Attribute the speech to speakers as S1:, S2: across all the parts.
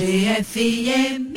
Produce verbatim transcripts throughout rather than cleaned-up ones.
S1: G F M.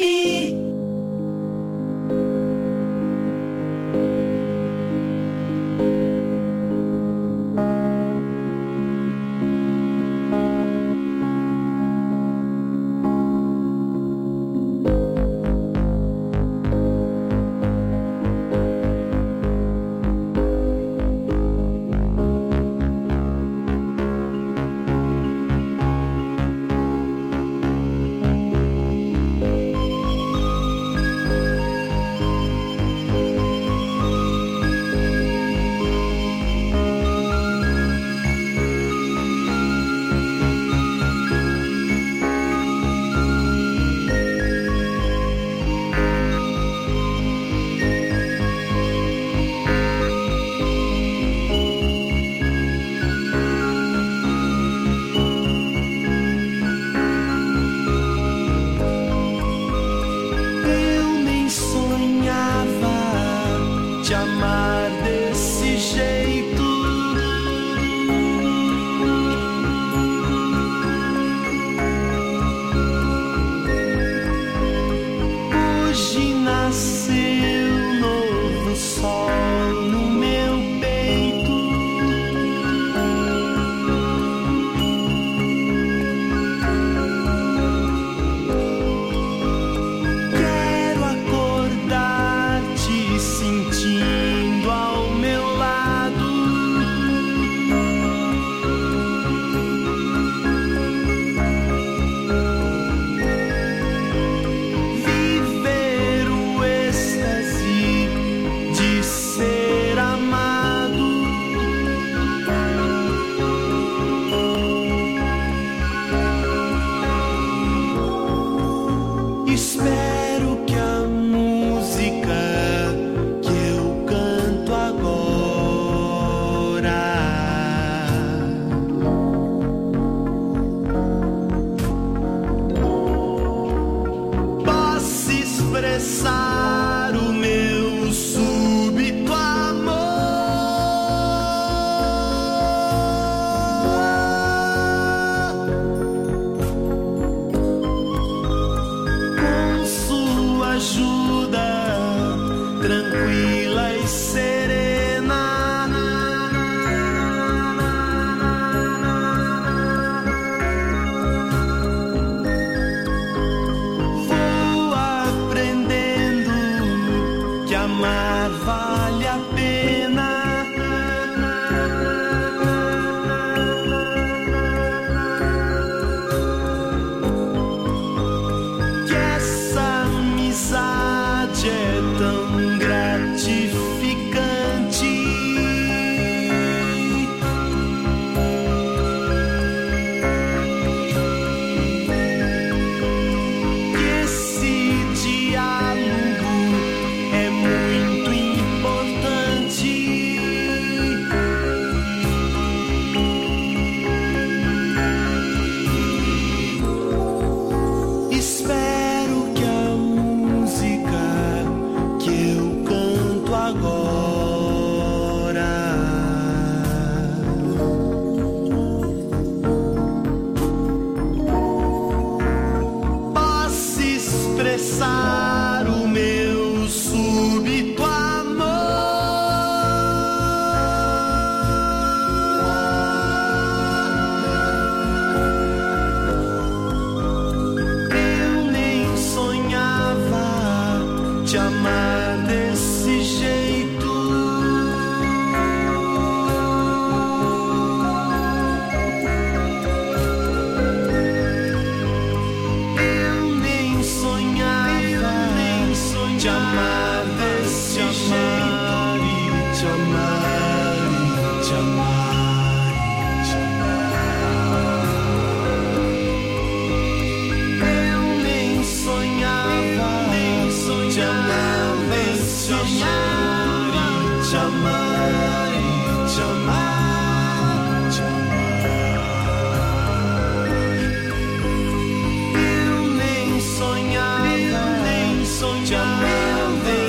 S2: Te amar,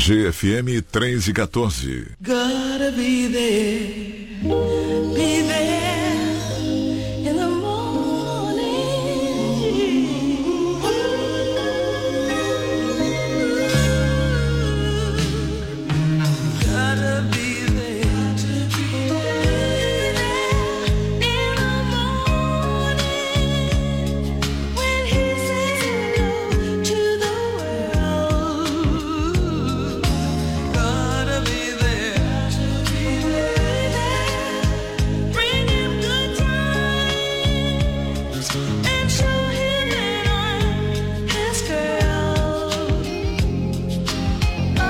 S1: G F M três e quatorze.
S2: Gotta be there, be there in the morning. Gotta be there, be there in the morning when he says hello to the world. Gotta be there, be there, bring him good times and show him that I'm his girl. Oh,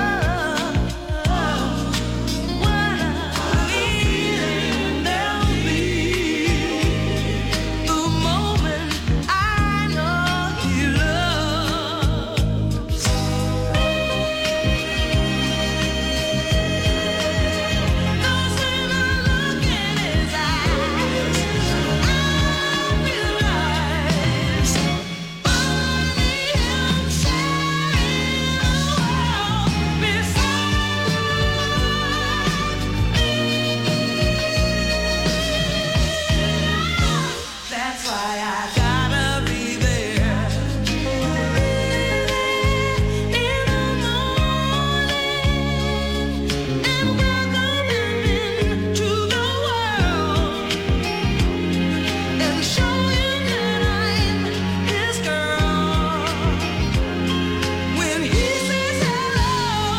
S2: while there'll be the moment I know he loves me. Cause when I look in his eyes, I realize only him sharing the world beside me. That's why I gotta be there, be there in the morning and welcome him into the world and show him that I'm his girl. When he says hello,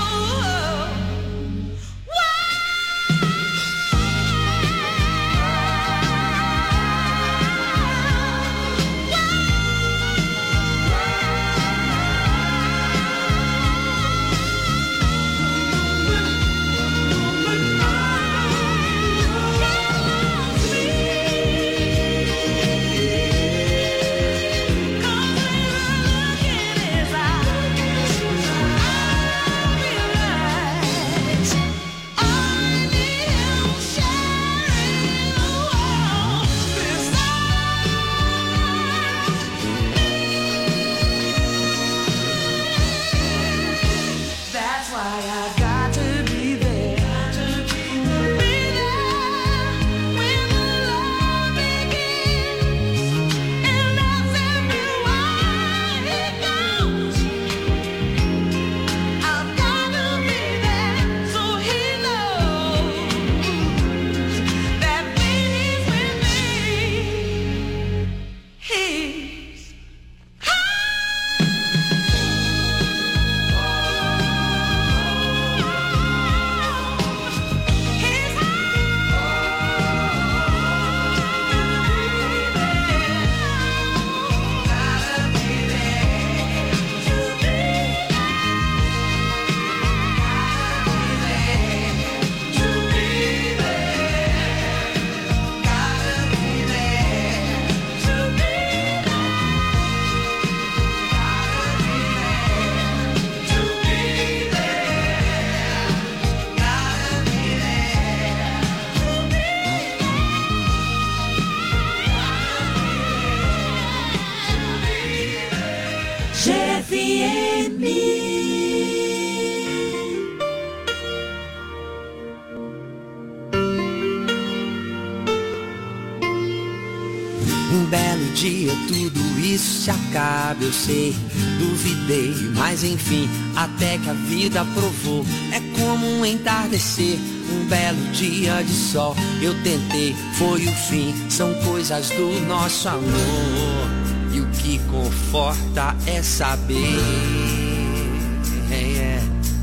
S2: that's why I got to be there, be there when the love begins and that's everywhere it goes. I've got to be there so he knows that when he's with me, he's G F M.
S3: Um belo dia tudo isso se acaba, eu sei. Duvidei, mas enfim, até que a vida provou. É como um entardecer, um belo dia de sol. Eu tentei, foi o fim, são coisas do nosso amor. E o que conforta é saber é,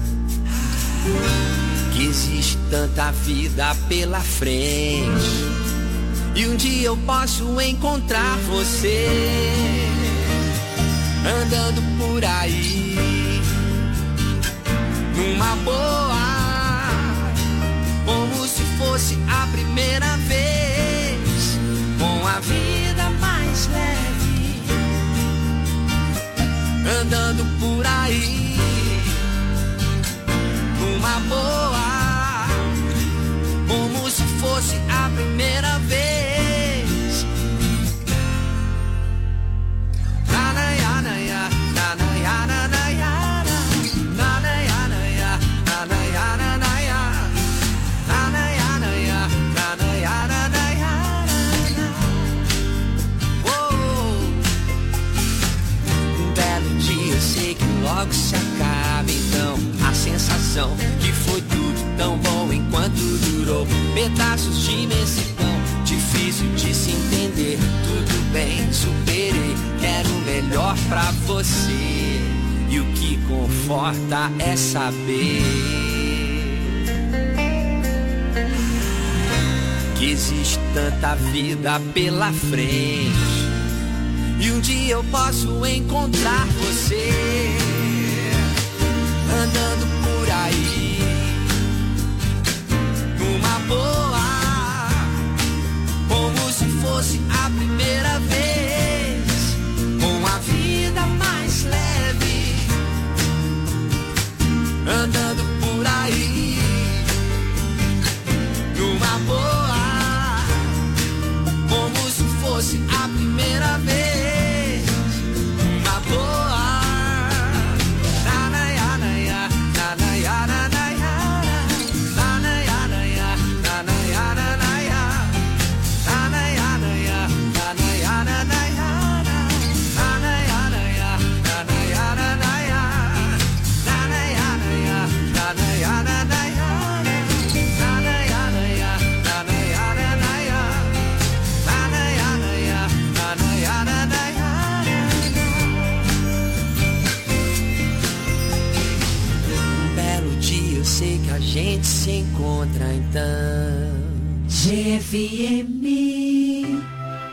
S3: que existe tanta vida pela frente. E um dia eu posso encontrar você andando por aí numa boa, como se fosse a primeira vez, com a vida mais leve, andando por aí numa boa, como se fosse a primeira vez. Na na ya na ya, na na ya na na ya na na ya na ya. coração, que foi tudo tão bom enquanto durou. Pedaços de imensidão, difícil de se entender. Tudo bem, superei, quero o melhor pra você. E o que conforta é saber que existe tanta vida pela frente, e um dia eu posso encontrar você andando por aí numa boa, como se fosse a primeira vez, com a vida mais leve, andando por aí numa boa, como se fosse a primeira vez, uma boa. A gente se encontra então.
S4: G F M.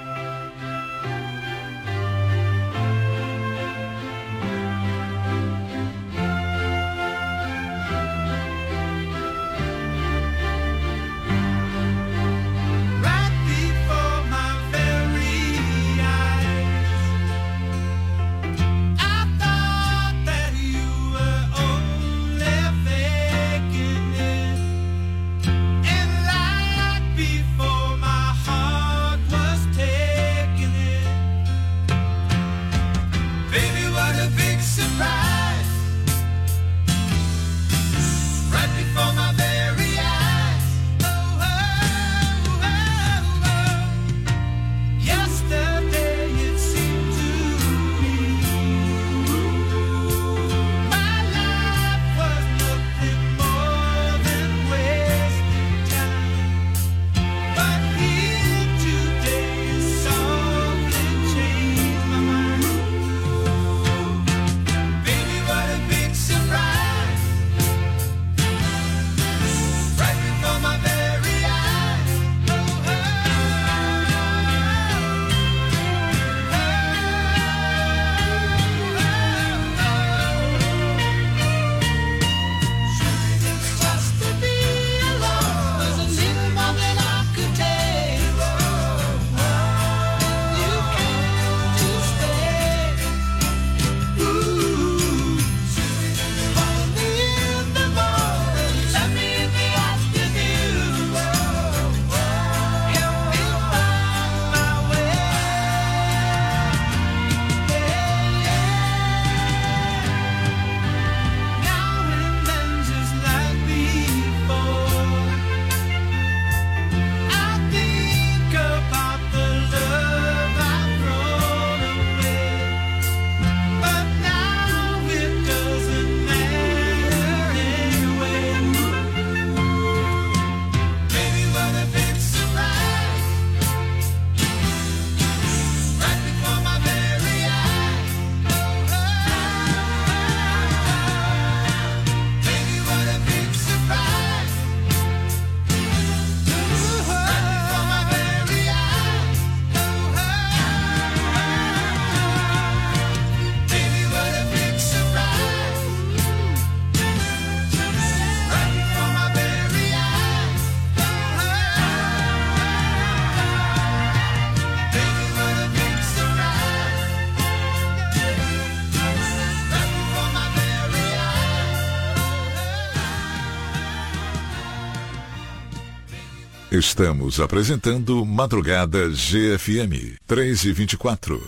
S1: Estamos apresentando Madrugada G F M, três e vinte e quatro.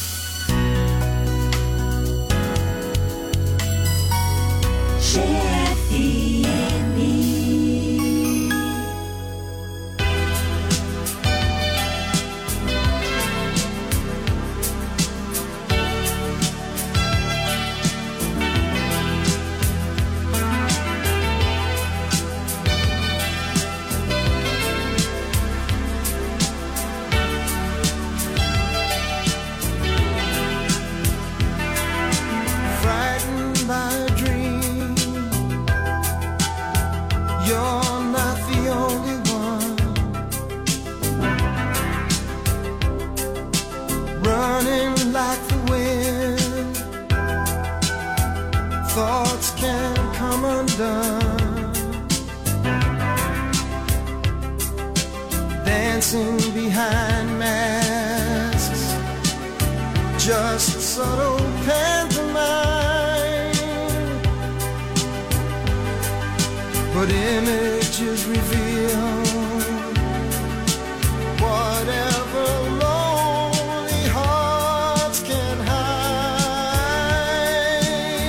S4: G F M.
S5: dancing behind masks, just subtle pantomime, but images reveal whatever lonely hearts can hide.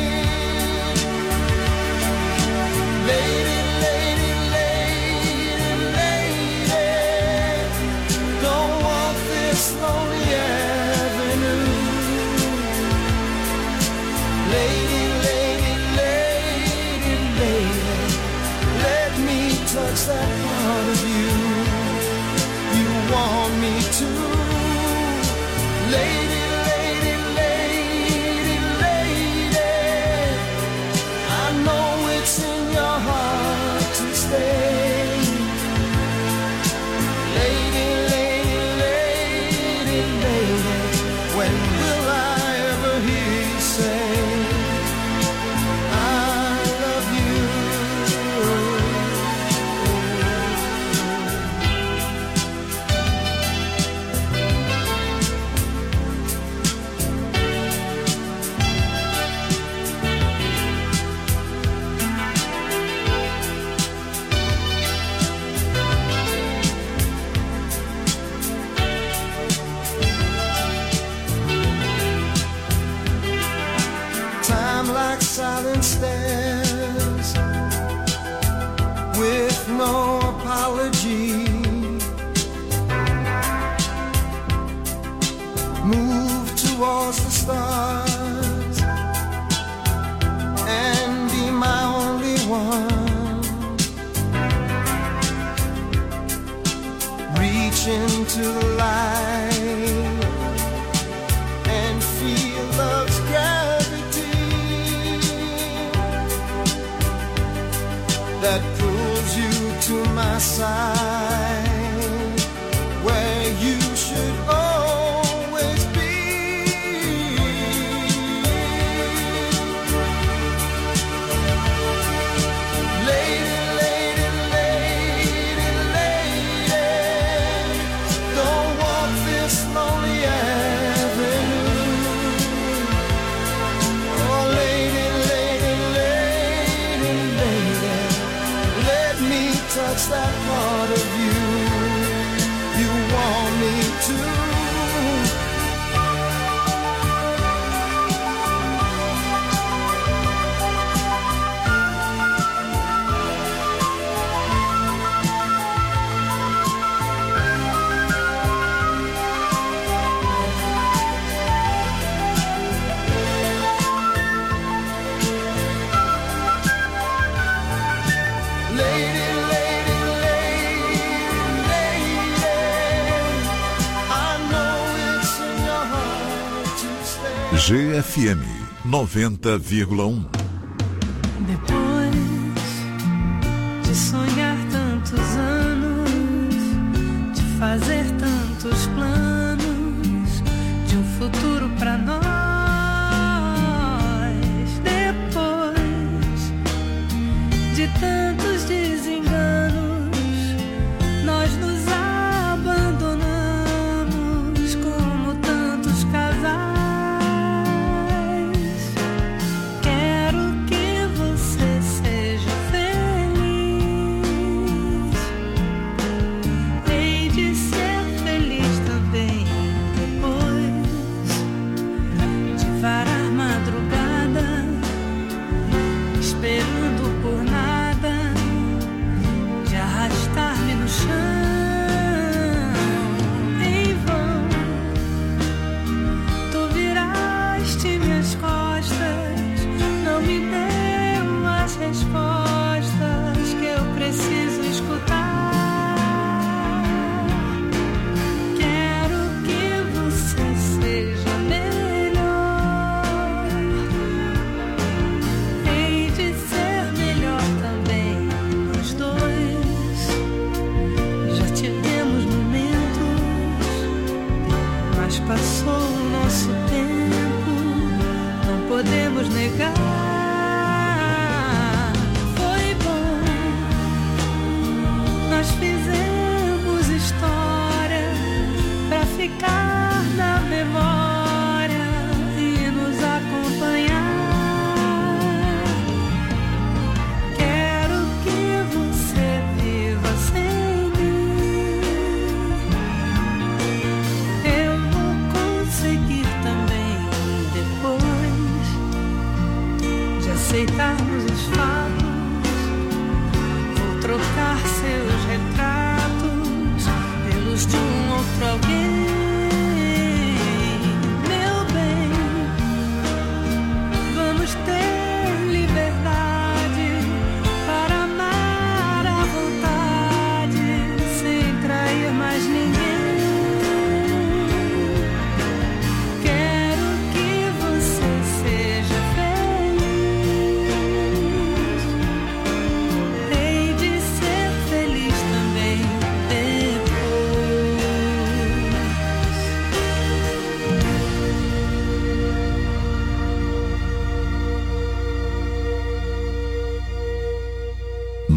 S5: Lady, lady, lady, lady, don't walk this lonely avenue. Lady, lady, lady, lady, let me touch that part of you you want me to. Lady, lady, lady, lady, I know it's in your heart to stay. Lady, lady, lady, lady, when will I ever hear you say I love you? Time like silent stairs, with no apology, move towards the stars and be my only one. Reach into the light and feel love's gravity that pulls you to my side, where you should always be. Lady, lady, lady, lady, don't walk this lonely avenue. Oh, lady, lady, lady, lady, let me touch that part of you you want me to. Lady, lady, lady, lady, I know it's in your heart to stay.
S1: G F M noventa vírgula um.
S2: Depois de sonhar tantos anos, de fazer tantos planos, de um futuro pra nós, depois de tantos desenganos, nós nos abandonamos como tantos casais. Quero que você seja feliz. Hei de ser feliz também depois de varar madrugada, esperando por nada, de arrastar-me no chão. Em vão, tu viraste minhas costas, não me deu as respostas que eu preciso escutar. Quero que você seja melhor. Hei de ser melhor também, nós dois. Já tivemos momentos, mas passou o nosso tempo, não podemos negar. Foi bom, nós fizemos história.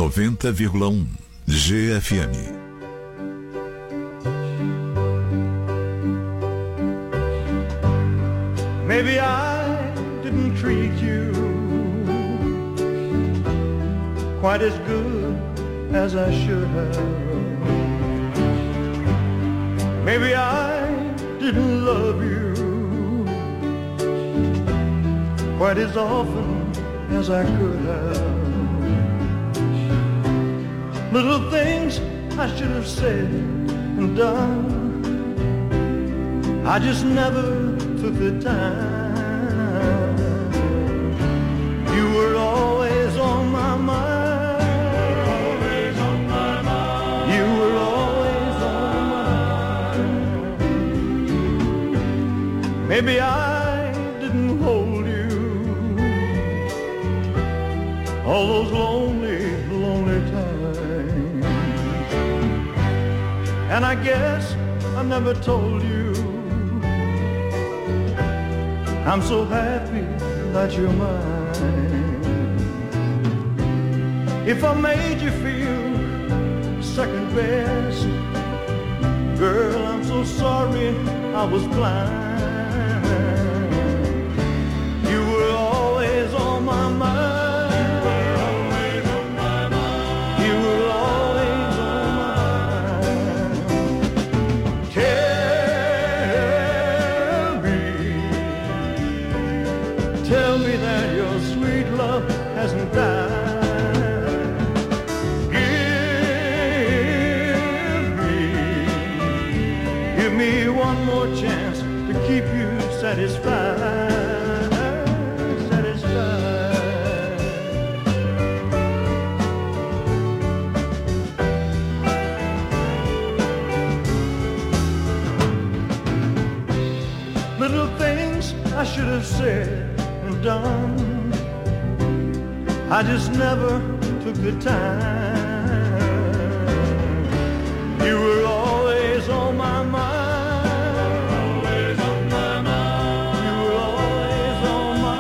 S1: noventa vírgula um G F M.
S5: Maybe I didn't treat you quite as good as I should have. Maybe I didn't love you quite as often as I could have. Little things I should have said and done, I just never took the time. You were always on my mind. Always on my mind. You were always on my mind. Maybe I didn't hold you all those lonely, lonely times. And I guess I never told you I'm so happy that you're mine. If I made you feel second best, girl, I'm so sorry I was blind. You were always on my mind. You were always on my mind. Tell me, tell me that your sweet love hasn't died. Give me, give me one more chance to keep you satisfied, satisfied. Little things I should have said and done, I just never took the time. You were always on my mind. Always on my mind. You were always on my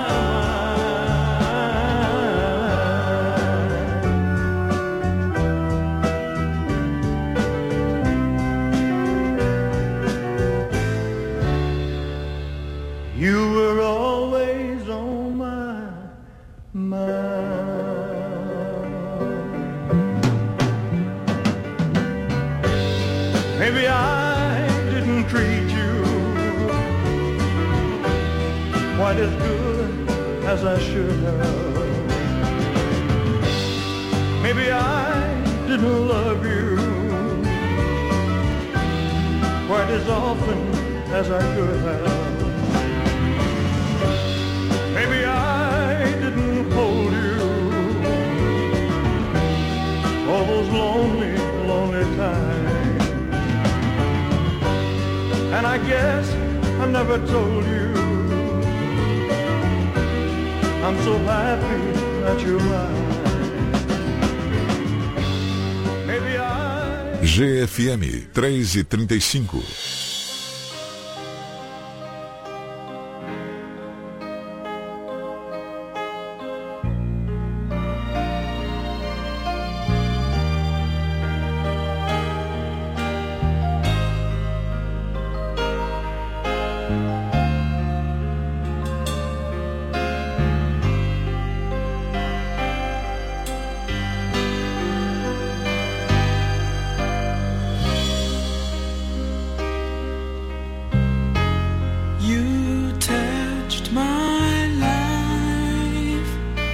S5: mind. You were always on my mind. Maybe I didn't treat you quite as good as I should have. Maybe I didn't love you quite as often as I could have. Maybe I didn't hold you all those lonely, lonely times. And I guess I never told you I'm so happy that you're mine. Maybe I...
S1: G F M três e trinta e cinco.
S3: You touched my life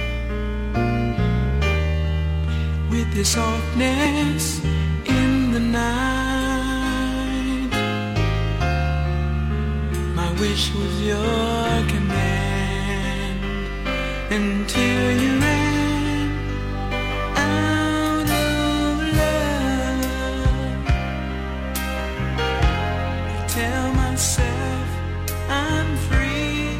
S3: with the softness in the night. My wish was your command until you ran out of love. I tell myself I'm free.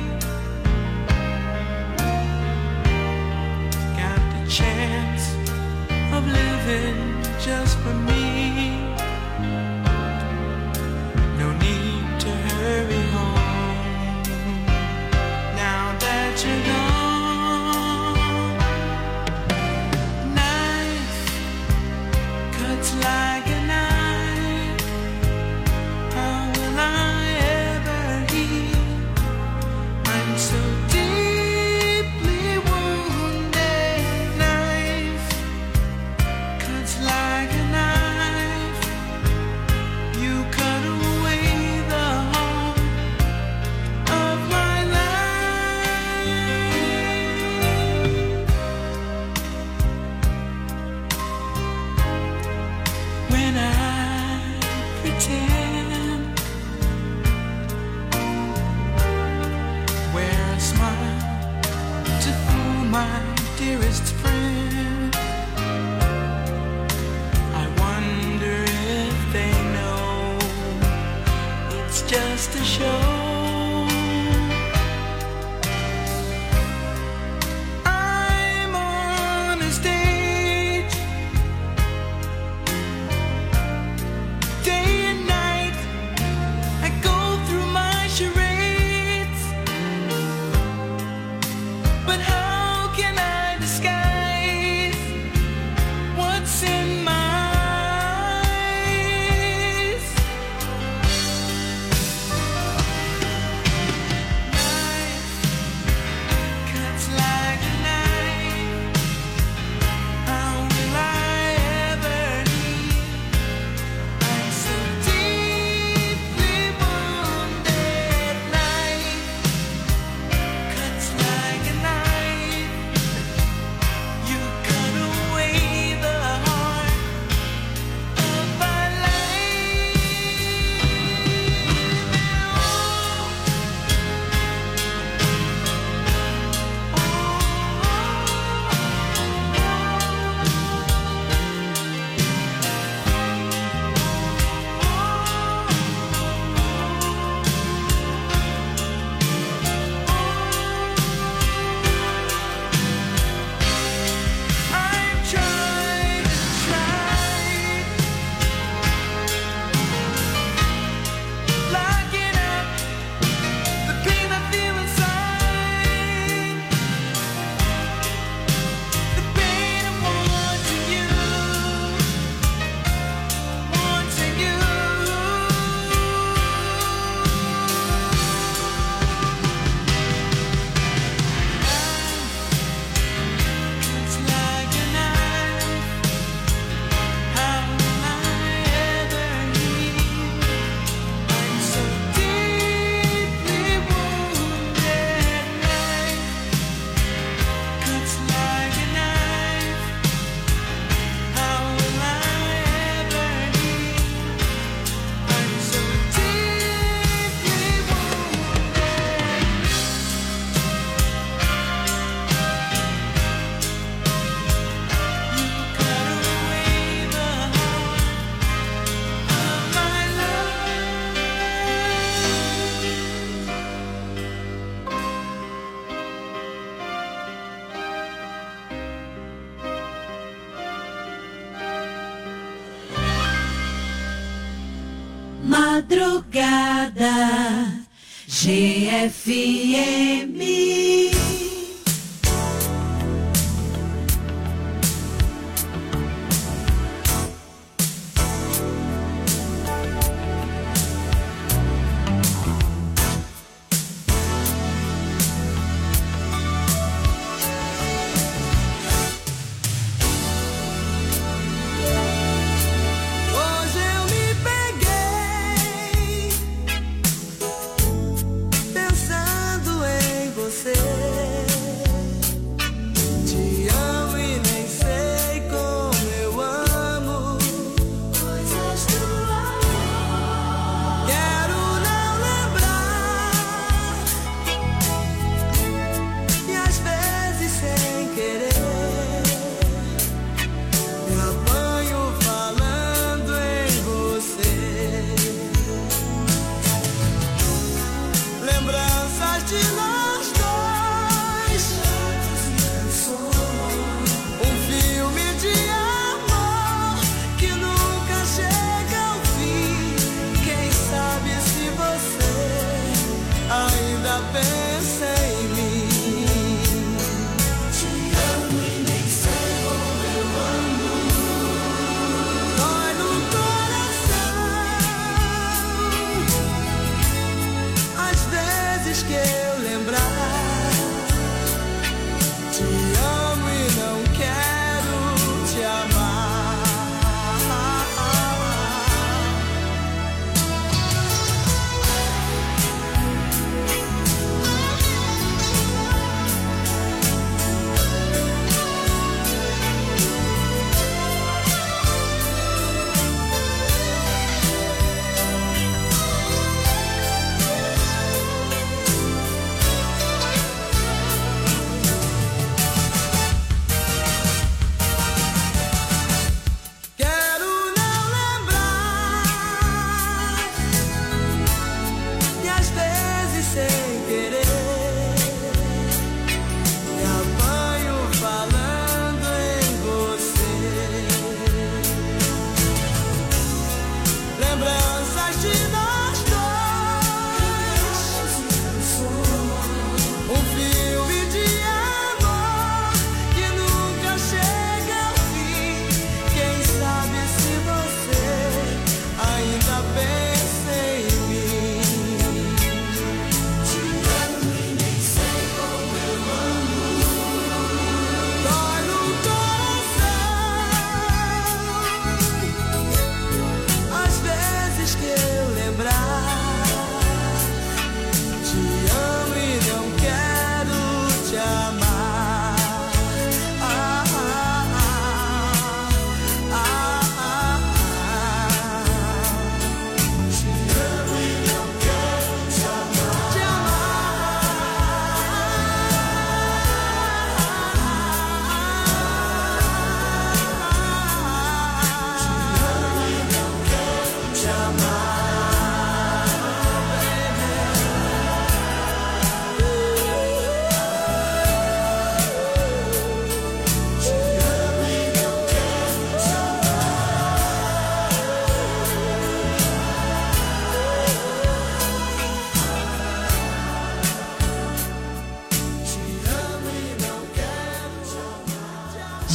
S3: Got the chance of living just for me. No need to hurry home now that you're gone. Night just a show. I'm on a stage, day and night. I go through my charades, but how can I disguise what's in my eyes? Knife cuts like a knife. How will I ever heal? I'm so deeply wounded. Knife cuts like a knife. You cut away the heart of my life. I'm trying and trying, locking up the pain I feel inside, the pain of wanting you, wanting you. It's like a knife. How will I ever heal? I'm so deeply wounded. Knife cuts like a knife. How will I ever heal? I'm so deeply wounded. You cut away the heart of my love.
S4: Madrugada G F M.
S3: Hoje eu me peguei pensando em você. Te amo e nem sei como eu amo coisas do amor. Quero não lembrar e às vezes sem querer me apanho falando em você. Lembranças de nós dois, um filme de amor que nunca chega ao fim. Quem sabe se você ainda pensa em mim? Te amo e nem sei como eu amo. Dói no coração às vezes que eu lembrar. Te amo e não quero te amar.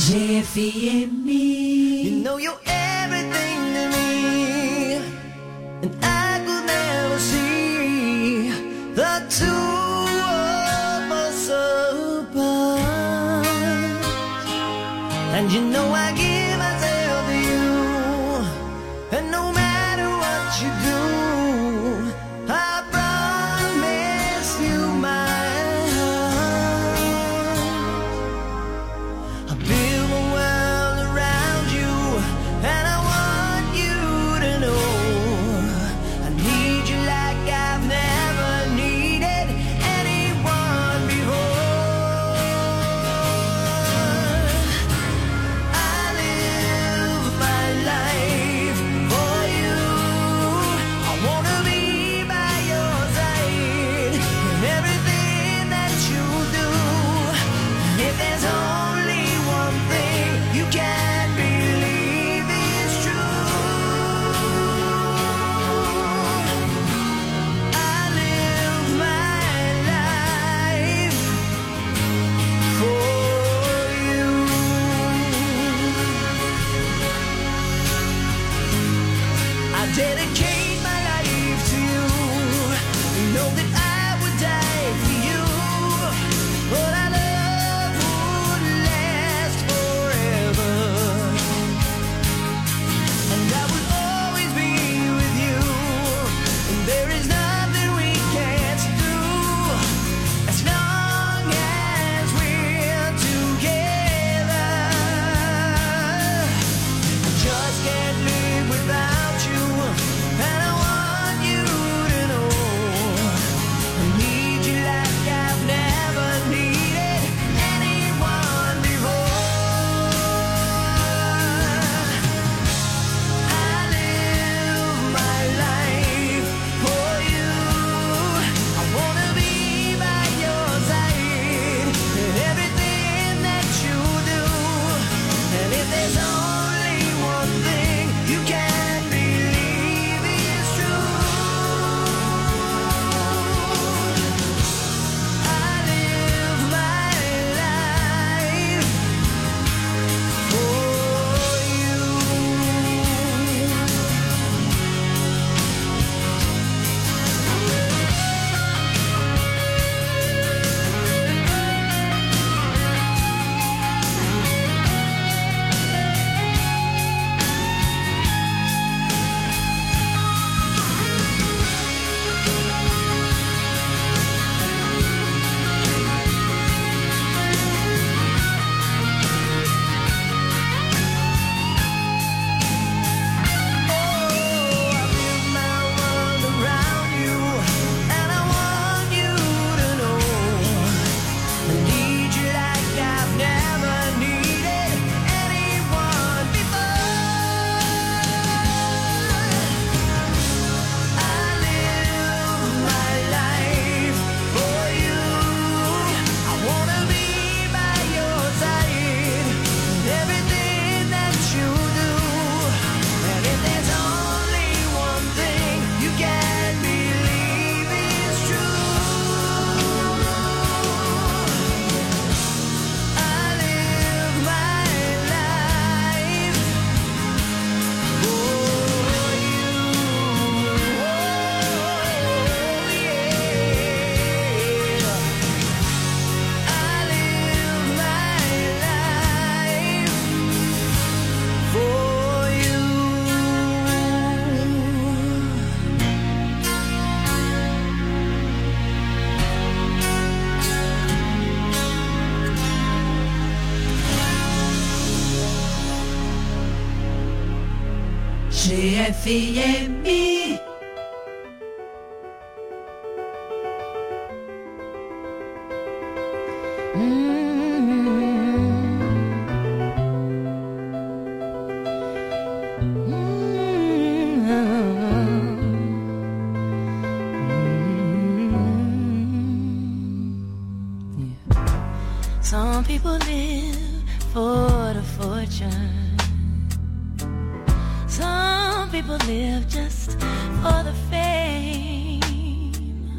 S4: G F M.
S6: You know you're everything to me, and I could never see the two of us apart. And you know I give myself to you, and no matter what you do, I promise you my heart. I build a world around you, and I want you to know I need you like I've never needed anyone before. I live my life for you. I wanna be by your side in everything that you do. If there's only one thing you can believe is true, I live my life for you. I dedicate my life to you. You know that I would die for you. But our love would last forever, and I will always be with you. And there is nothing we can't do as long as we're together. I just can't live without you, and I want you to know I need you like I've never needed anyone before. I live my life for you. I wanna be by your side in everything that you do. And if there's only one thing you can believe is true, I live my life for you.
S4: G F M.
S7: Some people live for the fortune. Some people live just for the fame.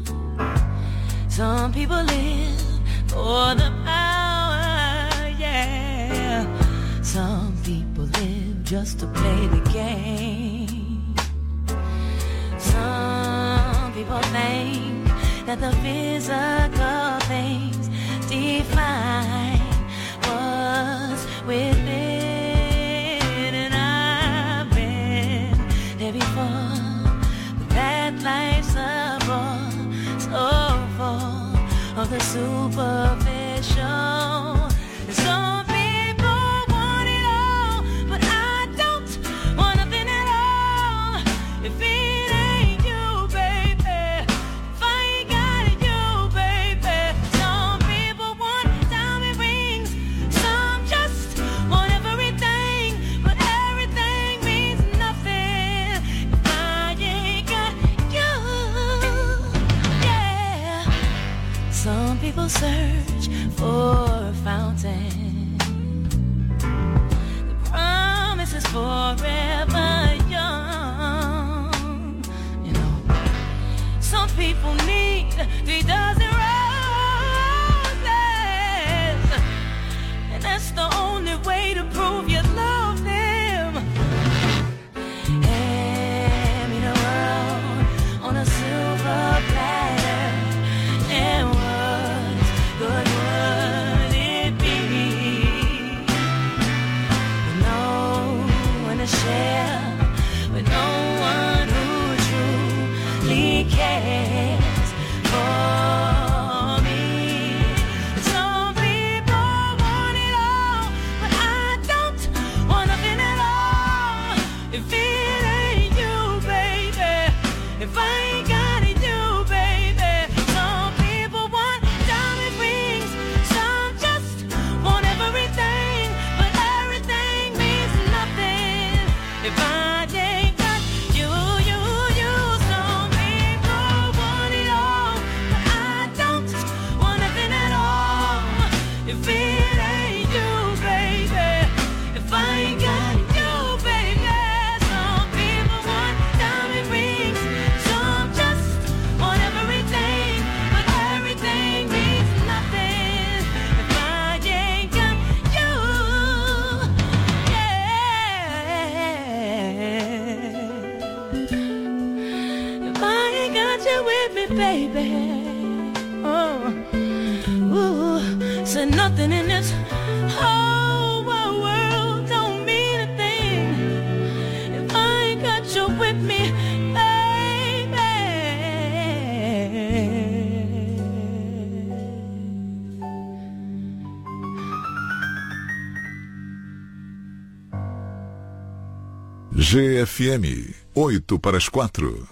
S7: Some people live for the power, yeah. live just to play the game. Some people think that the physical things define what's within, and I've been there before. But that life's a bore, so full of the superficial. And some people want it all, but I don't want nothing at all. If it ain't you, baby, if I ain't got it, you, baby. Some people want diamond rings, some just want everything, but everything means nothing if I ain't got you. Yeah. Some people search for a fountain. The promise is forever young. You know, some people need three dozen roses, and that's the only way to prove you love them. Hand me the world on a silver platter, and what good would it be? With no one to share, with no one who truly cares for me. Some people want it all, but I don't want nothing at all. If it ain't you, baby, if I ain't got it, you, baby. Some people want diamond rings, some just want everything, but everything means nothing if I ain't got you, you, you. Some people want it all, but I don't want nothing at all. If it ain't you, baby, if I ain't got you, baby. Some people want diamond rings, some just want everything, but everything means nothing if I ain't got you. Yeah. If I ain't got you with me, baby. Oh, ooh, said nothing in this whole wide world don't mean a thing if I ain't got you with me, baby.
S1: G F M, oito para as quatro.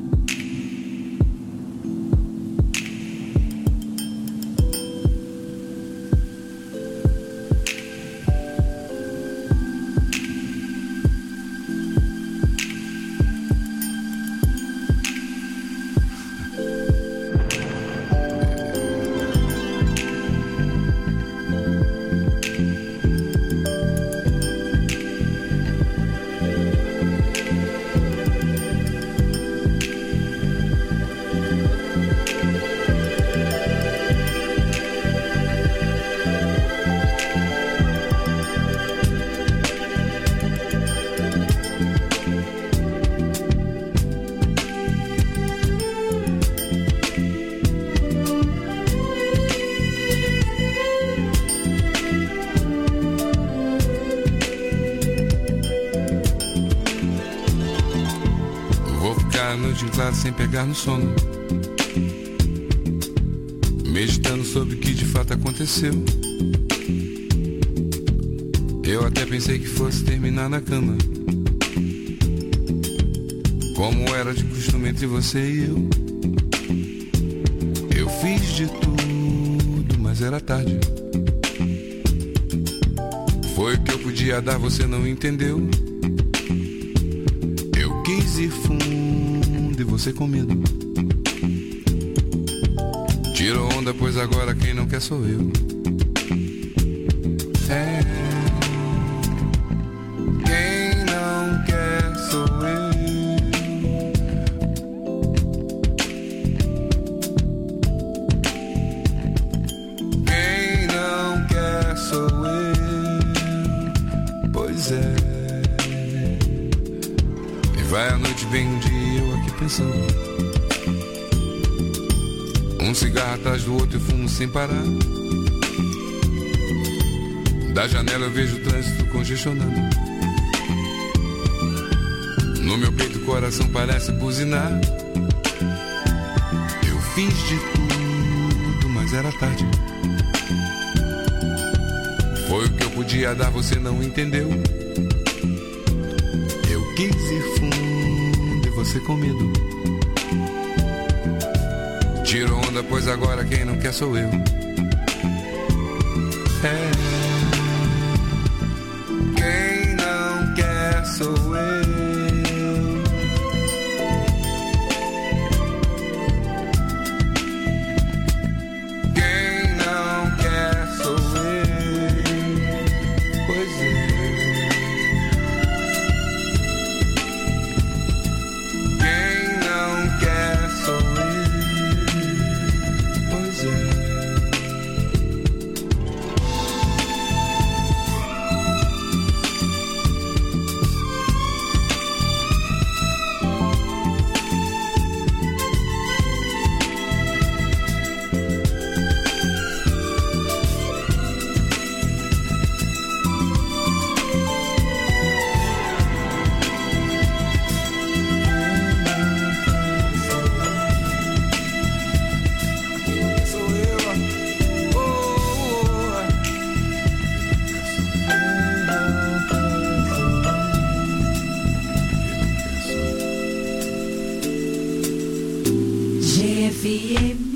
S8: A noite em claro sem pegar no sono, meditando sobre o que de fato aconteceu. Eu até pensei que fosse terminar na cama, como era de costume entre você e eu. Eu fiz de tudo, mas era tarde. Foi o que eu podia dar, você não entendeu. Eu quis ir fundo e você com medo. Tirou onda, pois agora quem não quer sou eu. É, quem não quer sou eu. Quem não quer sou eu. Pois é. pensando. Um cigarro atrás do outro e fumo sem parar. Da janela eu vejo o trânsito congestionando. No meu peito o coração parece buzinar. Eu fiz de tudo, mas era tarde. Foi o que eu podia dar, você não entendeu. Eu quis ir fundo e você com medo. Tiro onda, pois agora quem não quer sou eu. É. Quem não quer sou eu. Quem não quer sou eu. Pois é. Quem não quer sou eu. Pois é.
S4: G F M.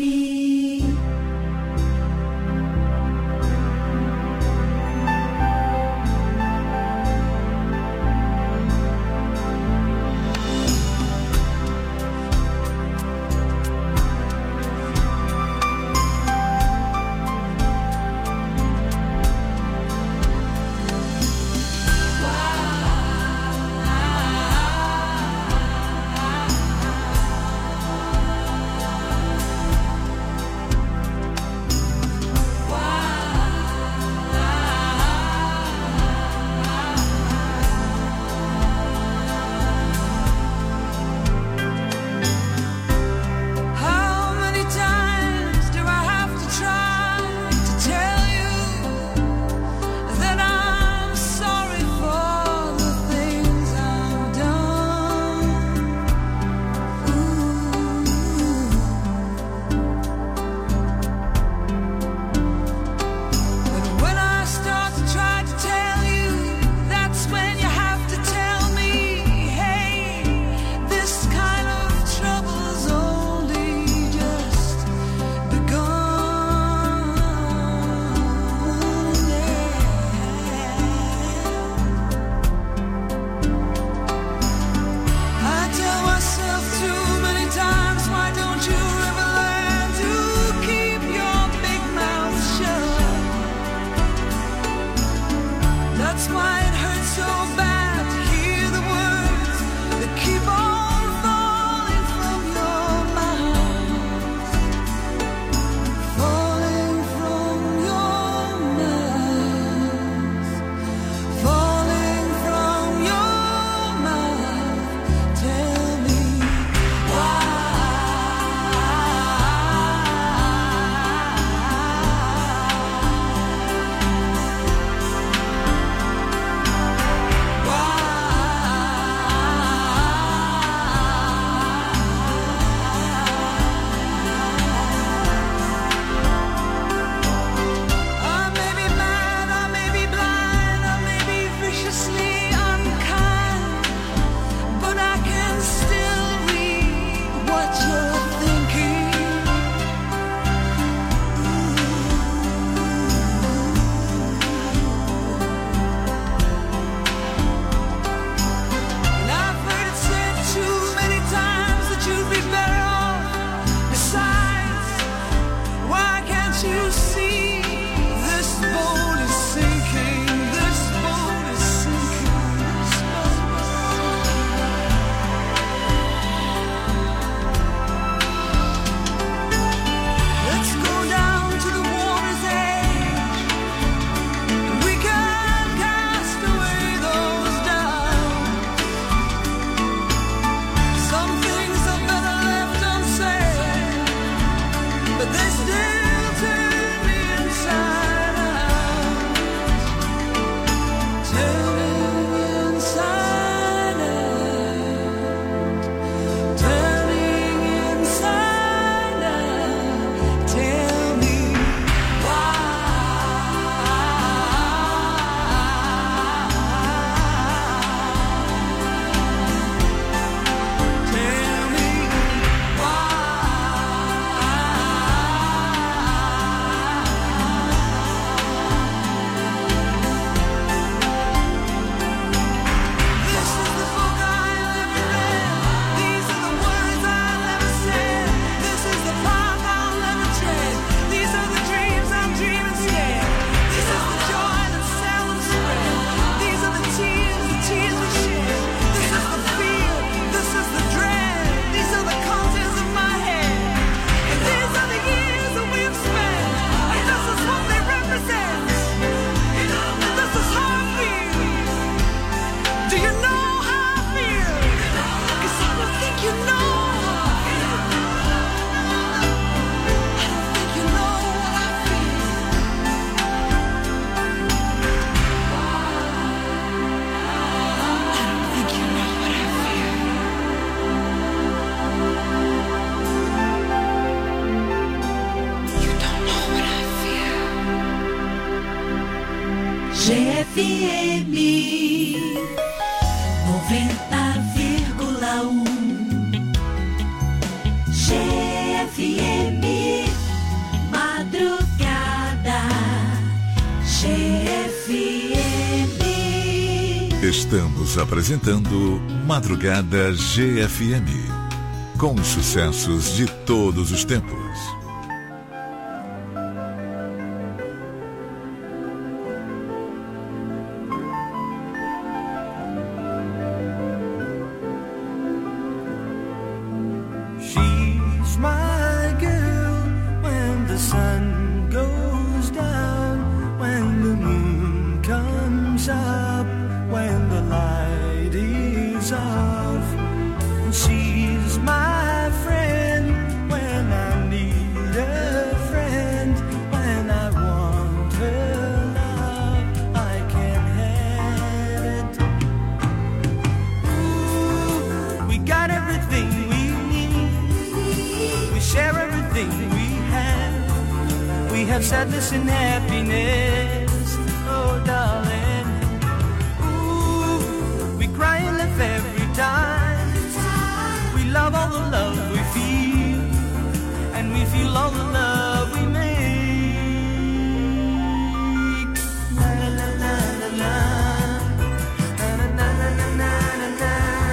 S4: G F M noventa vírgula um. G F M Madrugada. G F M.
S1: Estamos apresentando Madrugada G F M, com os sucessos de todos os tempos.
S6: She's my girl when the sun goes down, when the moon comes up, when the light is off. And she's my friend when I need a friend, when I want her love, I can have it. Ooh, we got everything we need, we share everything we have, we have sadness and happiness, oh darling. Ooh, we cry and laugh every time, we love all the love we feel, and we feel all the love we make. La la la la la la. Na na na na na na na na.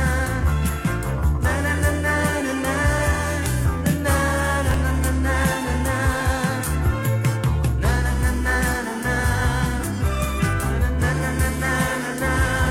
S6: Na na na na na na. Na na na na na na na. Na na na na na na. Na na na na na na.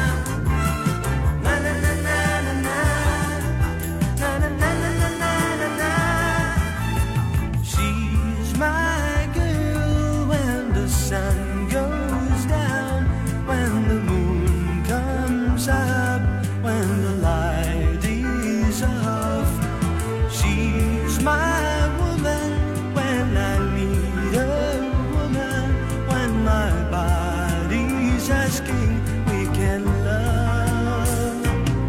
S6: Na na na na na na. Na na na na na na na. She's my girl when the sun goes down, when the moon comes up, when the light is off. She's my woman when I need a woman, when my body's asking we can love.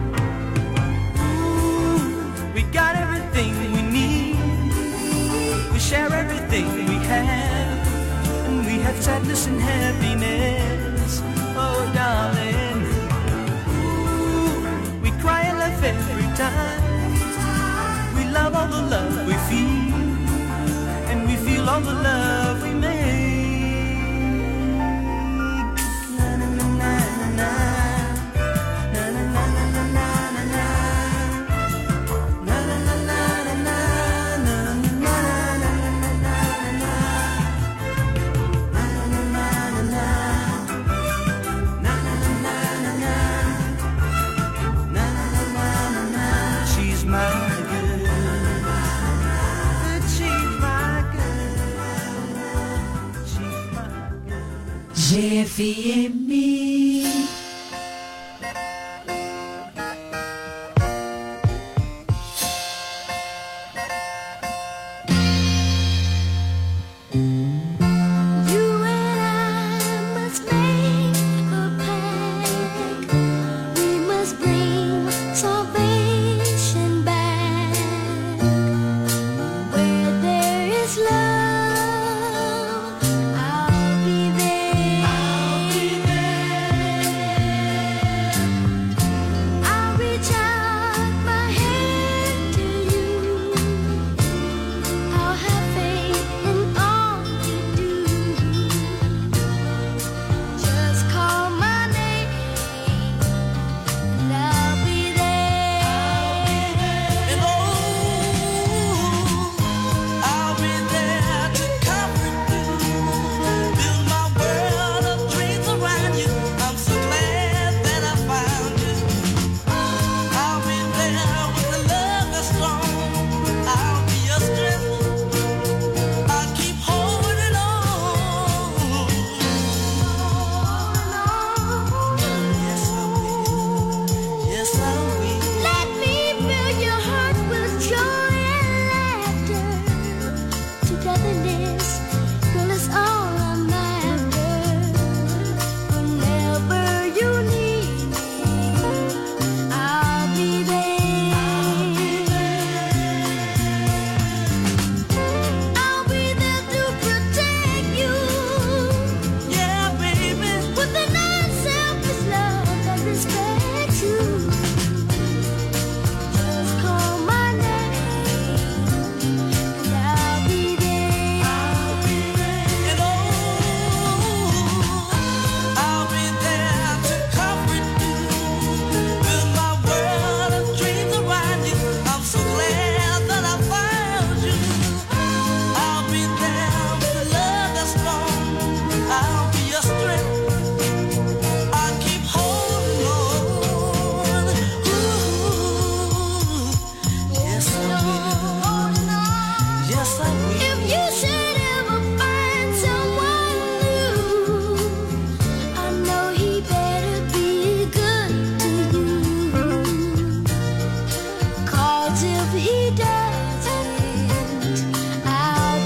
S6: Ooh, we got everything we need, we share everything we have, and we have sadness and happiness, oh darling. Ooh, we cry and laugh every time, we love all the love we feel, and we feel all the love we make. Na na na na na na. Na na na na na na na na. Na na na na na na. Na na na na na na na. Na na na na na na. Na na na na na na. Na na na na na. She's my girl. She's my girl. She's my girl.
S4: G F M.
S7: You and I must make a pact. We must bring salvation back. Where there is love, I'll be there. I'll be there.
S2: If you should